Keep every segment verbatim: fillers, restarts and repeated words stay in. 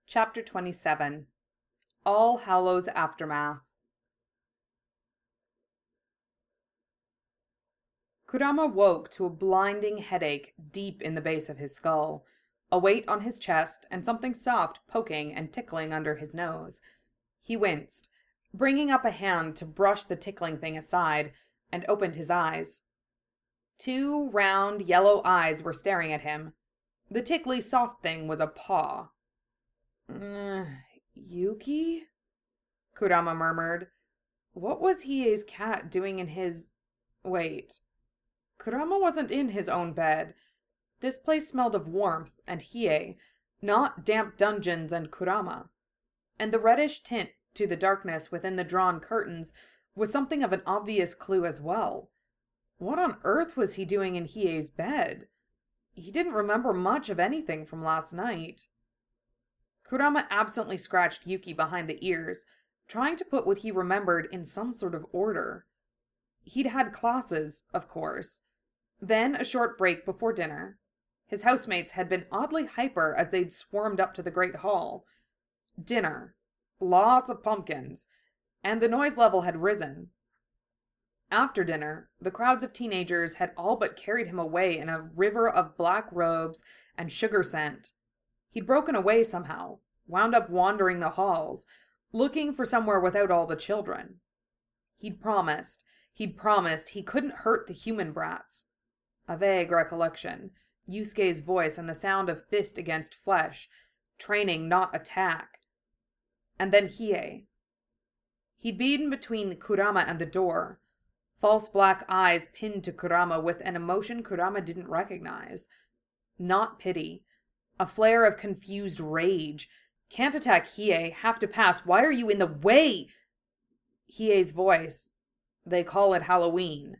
Chapter twenty-seven. All Hallows Aftermath. Kurama woke to a blinding headache deep in the base of his skull, a weight on his chest, and something soft poking and tickling under his nose. He winced, bringing up a hand to brush the tickling thing aside, and opened his eyes. Two round, yellow eyes were staring at him. The tickly soft thing was a paw. Uh, Yuki? Kurama murmured. What was Hiei's cat doing in his... Wait. Kurama wasn't in his own bed. This place smelled of warmth and Hiei, not damp dungeons and Kurama. And the reddish tint to the darkness within the drawn curtains was something of an obvious clue as well. What on earth was he doing in Hiei's bed? He didn't remember much of anything from last night. Kurama absently scratched Yuki behind the ears, trying to put what he remembered in some sort of order. He'd had classes, of course. Then a short break before dinner. His housemates had been oddly hyper as they'd swarmed up to the great hall. Dinner. Lots of pumpkins. And the noise level had risen. After dinner, the crowds of teenagers had all but carried him away in a river of black robes and sugar scent. He'd broken away somehow, wound up wandering the halls, looking for somewhere without all the children. He'd promised, he'd promised he couldn't hurt the human brats. A vague recollection, Yusuke's voice and the sound of fist against flesh, training not attack. And then Hiei. He'd been between Kurama and the door, false black eyes pinned to Kurama with an emotion Kurama didn't recognize. Not pity. A flare of confused rage. Can't attack Hiei, have to pass. Why are you in the way? Hiei's voice. They call it Halloween.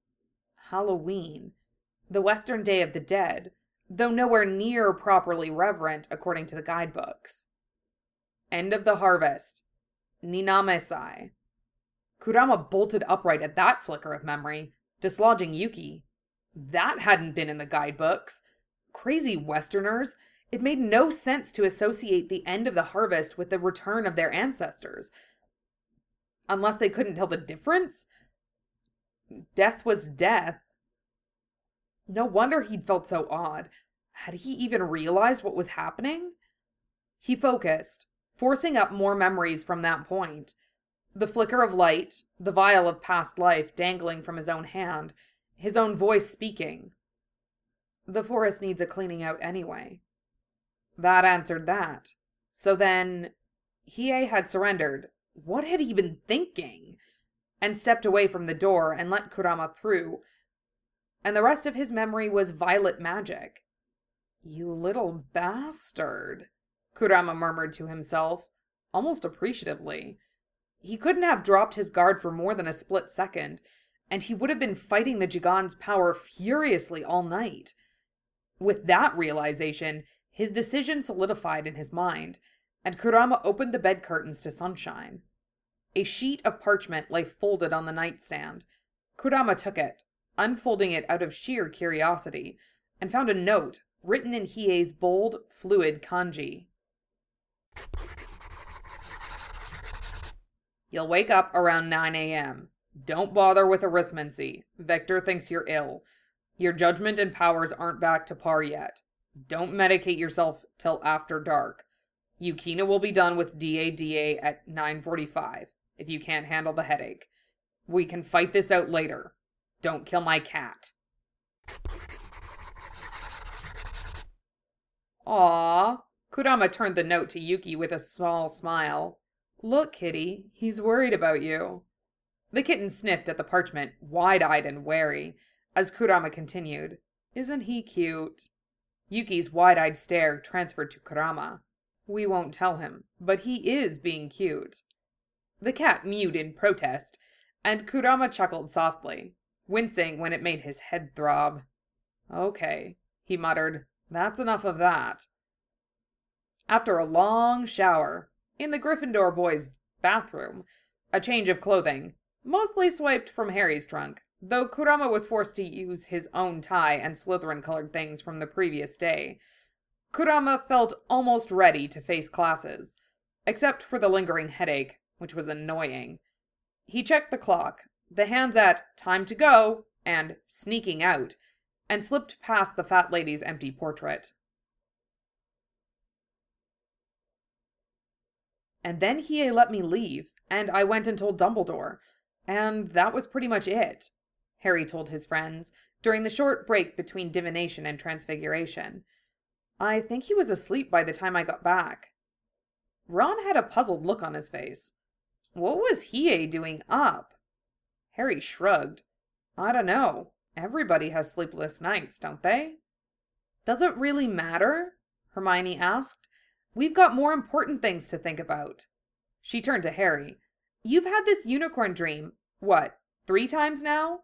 Halloween. The Western Day of the Dead, though nowhere near properly reverent according to the guidebooks. End of the harvest. Ninamesai. Kurama bolted upright at that flicker of memory, dislodging Yuki. That hadn't been in the guidebooks. Crazy Westerners. It made no sense to associate the end of the harvest with the return of their ancestors. Unless they couldn't tell the difference? Death was death. No wonder he'd felt so odd. Had he even realized what was happening? He focused, forcing up more memories from that point. The flicker of light, the vial of past life dangling from his own hand, his own voice speaking. The forest needs a cleaning out anyway. That answered that. So then, Hiei had surrendered. What had he been thinking? And stepped away from the door and let Kurama through. And the rest of his memory was violet magic. You little bastard, Kurama murmured to himself, almost appreciatively. He couldn't have dropped his guard for more than a split second, and he would have been fighting the Jigan's power furiously all night. With that realization, his decision solidified in his mind, and Kurama opened the bed curtains to sunshine. A sheet of parchment lay folded on the nightstand. Kurama took it, unfolding it out of sheer curiosity, and found a note written in Hiei's bold, fluid kanji. You'll wake up around nine a.m. Don't bother with arithmancy. Vector thinks you're ill. Your judgment and powers aren't back to par yet. Don't medicate yourself till after dark. Yukina will be done with D A D A at nine forty-five, if you can't handle the headache. We can fight this out later. Don't kill my cat. Aww. Kurama turned the note to Yuki with a small smile. Look, kitty, he's worried about you. The kitten sniffed at the parchment, wide-eyed and wary, as Kurama continued, Isn't he cute? Yuki's wide-eyed stare transferred to Kurama. We won't tell him, but he is being cute. The cat mewed in protest, and Kurama chuckled softly, wincing when it made his head throb. Okay, he muttered, that's enough of that. After a long shower, in the Gryffindor boys' bathroom, a change of clothing, mostly swiped from Harry's trunk, though Kurama was forced to use his own tie and Slytherin-colored things from the previous day. Kurama felt almost ready to face classes, except for the lingering headache, which was annoying. He checked the clock, the hands at "time to go" and "sneaking out," and slipped past the fat lady's empty portrait. And then Hiei let me leave, and I went and told Dumbledore, and that was pretty much it, Harry told his friends during the short break between divination and transfiguration. I think he was asleep by the time I got back. Ron had a puzzled look on his face. What was Hiei doing up? Harry shrugged. I don't know. Everybody has sleepless nights, don't they? Does it really matter? Hermione asked. We've got more important things to think about. She turned to Harry. You've had this unicorn dream, what, three times now?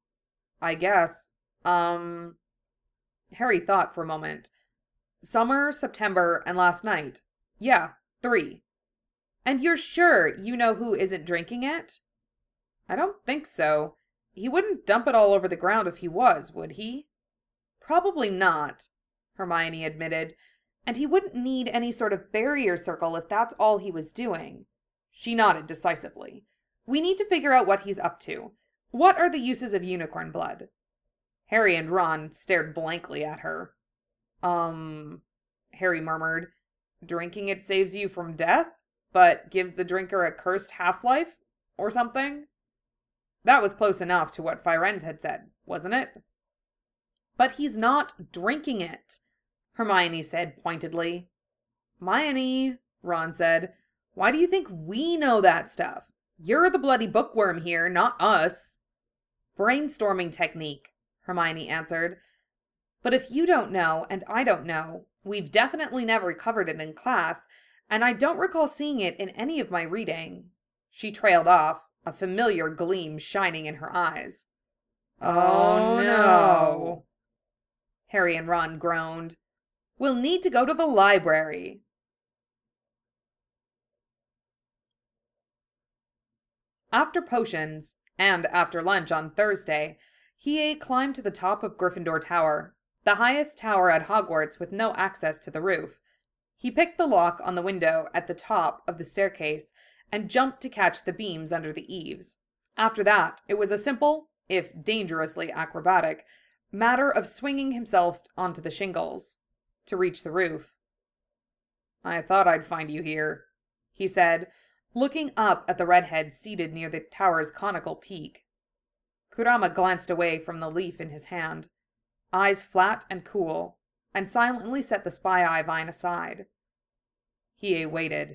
I guess. Um... Harry thought for a moment. Summer, September, and last night. Yeah, three. And you're sure you know who isn't drinking it? I don't think so. He wouldn't dump it all over the ground if he was, would he? Probably not, Hermione admitted, and he wouldn't need any sort of barrier circle if that's all he was doing. She nodded decisively. We need to figure out what he's up to. What are the uses of unicorn blood? Harry and Ron stared blankly at her. Um, Harry murmured, drinking it saves you from death, but gives the drinker a cursed half-life, or something? That was close enough to what Firenze had said, wasn't it? But he's not drinking it, Hermione said pointedly. Hermione, Ron said, why do you think we know that stuff? You're the bloody bookworm here, not us. Brainstorming technique, Hermione answered. But if you don't know, and I don't know, we've definitely never covered it in class, and I don't recall seeing it in any of my reading. She trailed off, a familiar gleam shining in her eyes. Oh, oh no. Harry and Ron groaned. We'll need to go to the library. After potions, and after lunch on Thursday, Hiei climbed to the top of Gryffindor Tower, the highest tower at Hogwarts with no access to the roof. He picked the lock on the window at the top of the staircase and jumped to catch the beams under the eaves. After that, it was a simple, if dangerously acrobatic, matter of swinging himself onto the shingles to reach the roof. I thought I'd find you here, he said, looking up at the redhead seated near the tower's conical peak. Kurama glanced away from the leaf in his hand, eyes flat and cool, and silently set the spy-eye vine aside. Hiei waited.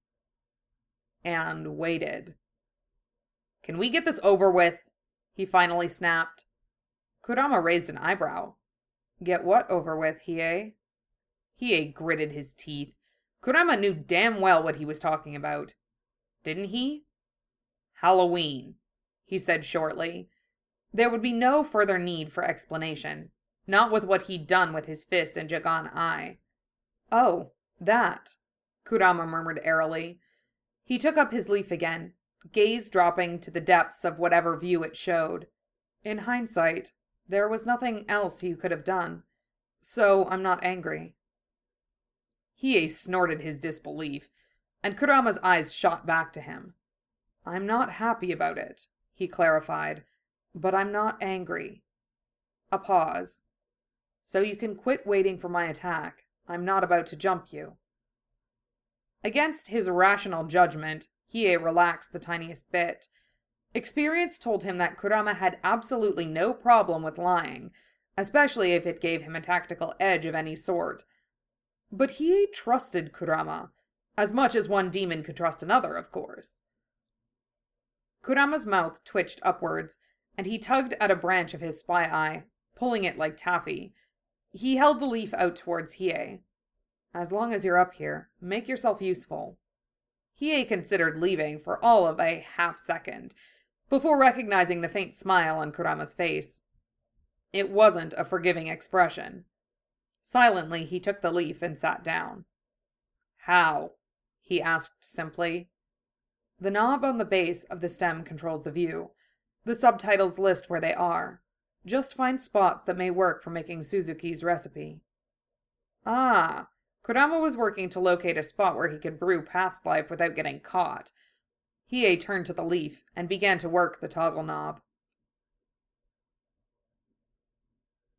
And waited. Can we get this over with? He finally snapped. Kurama raised an eyebrow. Get what over with, Hiei? Hiei gritted his teeth. Kurama knew damn well what he was talking about. Didn't he? Halloween, he said shortly. There would be no further need for explanation, not with what he'd done with his fist and Jagan eye. Oh, that, Kurama murmured airily. He took up his leaf again, gaze dropping to the depths of whatever view it showed. In hindsight, there was nothing else he could have done, so I'm not angry. Hiei snorted his disbelief, and Kurama's eyes shot back to him. I'm not happy about it, he clarified, but I'm not angry. A pause. So you can quit waiting for my attack. I'm not about to jump you. Against his rational judgment, Hiei relaxed the tiniest bit. Experience told him that Kurama had absolutely no problem with lying, especially if it gave him a tactical edge of any sort. But Hiei trusted Kurama, as much as one demon could trust another, of course. Kurama's mouth twitched upwards, and he tugged at a branch of his spy-eye, pulling it like taffy. He held the leaf out towards Hiei. As long as you're up here, make yourself useful. Hiei considered leaving for all of a half-second, before recognizing the faint smile on Kurama's face. It wasn't a forgiving expression. Silently, he took the leaf and sat down. How? He asked simply. The knob on the base of the stem controls the view. The subtitles list where they are. Just find spots that may work for making Suzuki's recipe. Ah, Kodama was working to locate a spot where he could brew past life without getting caught. Hiei turned to the leaf and began to work the toggle knob.